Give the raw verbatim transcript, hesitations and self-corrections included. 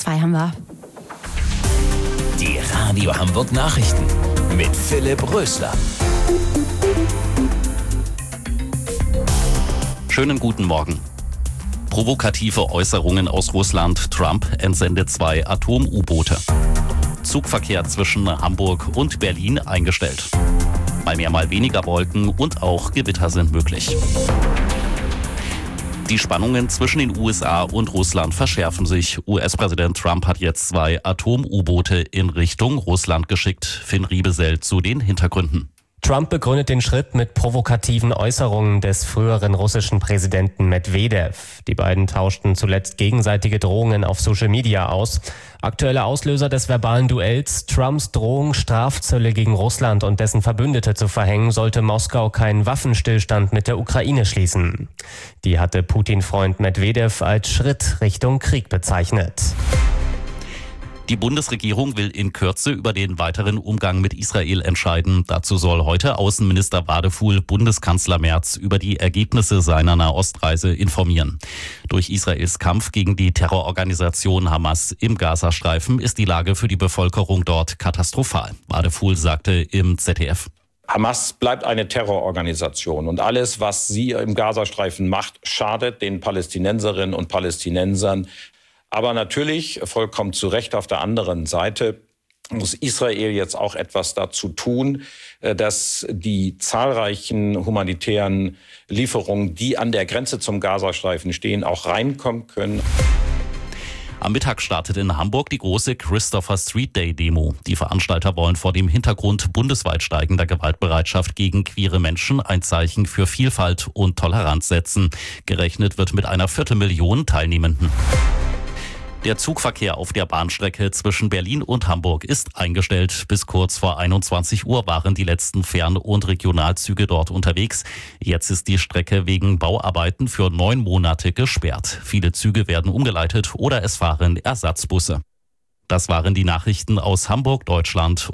zwei haben wir. Die Radio Hamburg Nachrichten mit Philipp Rösler. Schönen guten Morgen. Provokative Äußerungen aus Russland. Trump entsendet zwei Atom-U-Boote. Zugverkehr zwischen Hamburg und Berlin eingestellt. Mal mehr, mal weniger Wolken und auch Gewitter sind möglich. Die Spannungen zwischen den U S A und Russland verschärfen sich. U S-Präsident Trump hat jetzt zwei Atom-U-Boote in Richtung Russland geschickt. Finn Riebesell zu den Hintergründen. Trump begründet den Schritt mit provokativen Äußerungen des früheren russischen Präsidenten Medvedev. Die beiden tauschten zuletzt gegenseitige Drohungen auf Social Media aus. Aktueller Auslöser des verbalen Duells: Trumps Drohung, Strafzölle gegen Russland und dessen Verbündete zu verhängen, sollte Moskau keinen Waffenstillstand mit der Ukraine schließen. Die hatte Putin-Freund Medvedev als Schritt Richtung Krieg bezeichnet. Die Bundesregierung will in Kürze über den weiteren Umgang mit Israel entscheiden. Dazu soll heute Außenminister Wadefuhl Bundeskanzler Merz über die Ergebnisse seiner Nahostreise informieren. Durch Israels Kampf gegen die Terrororganisation Hamas im Gazastreifen ist die Lage für die Bevölkerung dort katastrophal. Wadefuhl sagte im Z D F. Hamas bleibt eine Terrororganisation und alles, was sie im Gazastreifen macht, schadet den Palästinenserinnen und Palästinensern. Aber natürlich, vollkommen zu Recht, auf der anderen Seite muss Israel jetzt auch etwas dazu tun, dass die zahlreichen humanitären Lieferungen, die an der Grenze zum Gazastreifen stehen, auch reinkommen können. Am Mittag startet in Hamburg die große Christopher Street Day Demo. Die Veranstalter wollen vor dem Hintergrund bundesweit steigender Gewaltbereitschaft gegen queere Menschen ein Zeichen für Vielfalt und Toleranz setzen. Gerechnet wird mit einer Viertelmillion Teilnehmenden. Der Zugverkehr auf der Bahnstrecke zwischen Berlin und Hamburg ist eingestellt. Bis kurz vor einundzwanzig Uhr waren die letzten Fern- und Regionalzüge dort unterwegs. Jetzt ist die Strecke wegen Bauarbeiten für neun Monate gesperrt. Viele Züge werden umgeleitet oder es fahren Ersatzbusse. Das waren die Nachrichten aus Hamburg, Deutschland